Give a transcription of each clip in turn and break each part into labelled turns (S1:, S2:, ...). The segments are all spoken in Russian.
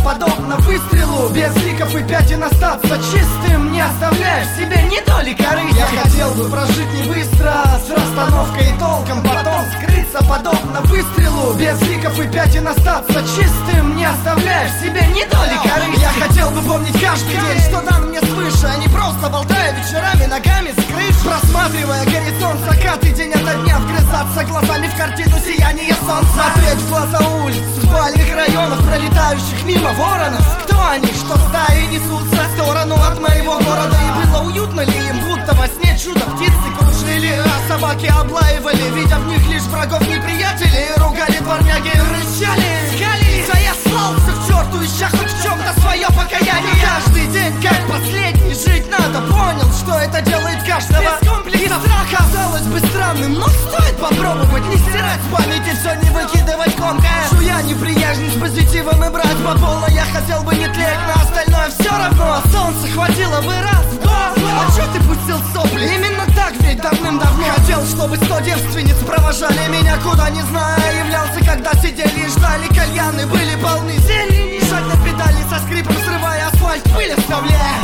S1: подобно выстрелу. Без ликов и пятен остаться чистым, не оставляешь себе ни доли корысти. Я хотел бы прожить не быстро, с расстановкой и толком, потом скрыться подобно выстрелу. Без ликов и пятен остаться чистым, не оставляешь себе ни доли корысти. Я хотел бы помнить каждый день, что дан мне свыше, а не просто болтая вечерами ногами с крыш. Просматривая горизонт, закат и день ото дня, вгрызаться глазами в картину сияния солнца. Смотреть в глаза улиц, спальных районов, пролетающих мимо воронов. Кто они, что стаи несутся в сторону от моего города? И было уютно ли им, будто во сне чудо птицы кружили, а собаки облаивали, видя в них лишь врагов неприятелей. Ругали дворняги, рычали, скалились, а я слался в черту, ища хоть в чем-то свое покаяние. Каждый день как последний, жить надо, понял, что это делает каждого. Без комплекса и страха. Казалось бы странным, но стоит попробовать не стирать с памяти все, не выкидывать комкая. Жуя неприязнь с позитивом и брать по полной. Я хотел бы не тлеть, на остальное все равно. Солнце хватило бы раз в год. А чё ты пустил сопли? Именно так ведь давным-давно. Хотел, чтобы 100 девственниц провожали меня куда не зная. Являлся, когда сидели и ждали, кальяны были полны зелени. Жать на педали со скрипом, срывая асфальт, пыль оставляя.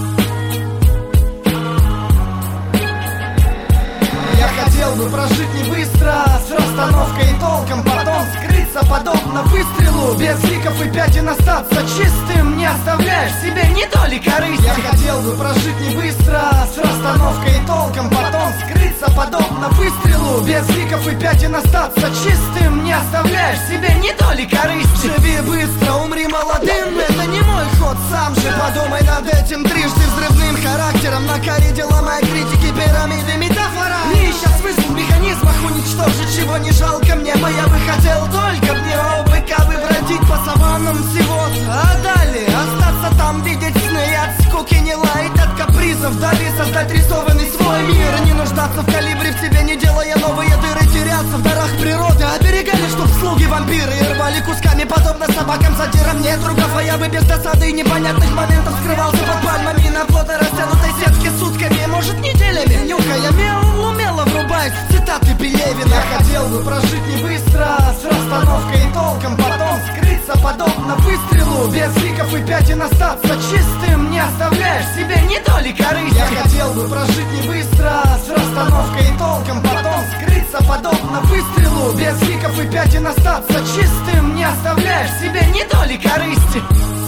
S1: Я хотел бы прожить не быстро, с расстановкой и толком, потом скрыться подобно выстрелу. Без ликов и пятен остаться чистым, не оставляешь себе ни доли корысти. Я хотел бы прожить не быстро, с расстановкой и толком, потом скрыться подобно выстрелу. Без ликов и пятен остаться чистым, не оставляешь себе ни доли корысти. Живи быстро, умри молодым, это не мой ход, сам же подумай над этим трижды. Взрывным характером на кориде ломая критики, пирамиды, метафора. Сейчас вызов в механизмах уничтожить, чего не жалко мне бы. Я бы хотел только в него быка бы бродить по саваннам всего-то. А далее остаться там, видеть сны и от скуки не лаять от капризов. Вдали создать рисованный свой мир, не нуждаться в калибре в себе, не делая новые дыры, теряться в дарах природы. Оберегали, чтоб слуги вампиры и рвали кусками, подобно собакам-задирам. Нет другов, а я бы без досады и непонятных моментов скрывался под пальмами на плотно растянутой сетке сутками, может неделями. Нюхая мел, умело врубаясь в цитаты Пелевина. Я хотел бы прожить не быстро, с расстановкой и толком, потом скрыться подобно выстрелу. Без ликов и пятен остаться чистым, не оставляешь себе ни доли корысти. Я хотел бы прожить не быстро, с расстановкой и толком, потом скрыться подобно выстрелу. Без ликов и пятен остаться чистым, не оставляешь себе ни доли корысти.